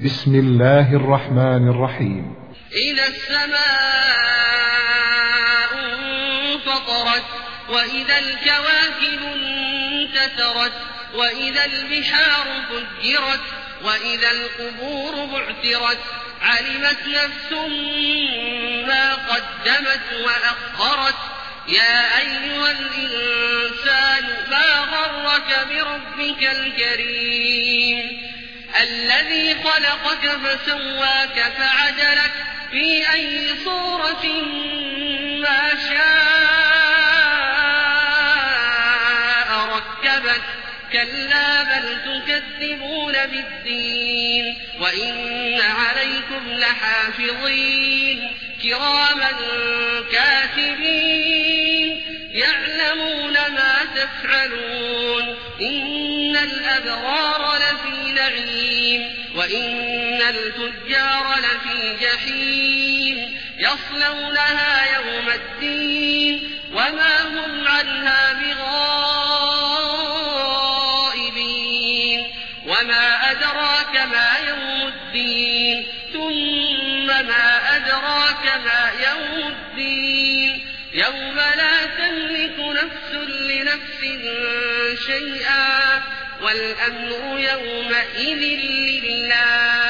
بسم الله الرحمن الرحيم. إذا السماء انفطرت وإذا الكواكب انتثرت وإذا البحار فجرت وإذا القبور بعثرت علمت نفس ما قدمت وأخرت يا أيها الإنسان ما غرك بربك الكريم الذي خلقك فسواك فعدلك في أي صورة ما شاء ركبك كلا بل تكذبون بالدين وإن عليكم لحافظين كراما كاتبين يعلمون ما تفعلون إن الأبرار لفي نعيم وإن الفجار لفي جحيم يصلونها يوم الدين وما هم عنها بغائبين وما أدراك ما يوم الدين ثم ما أدراك ما يوم الدين يوم لا تملك نفس لنفس شيئا والأمر يومئذ لله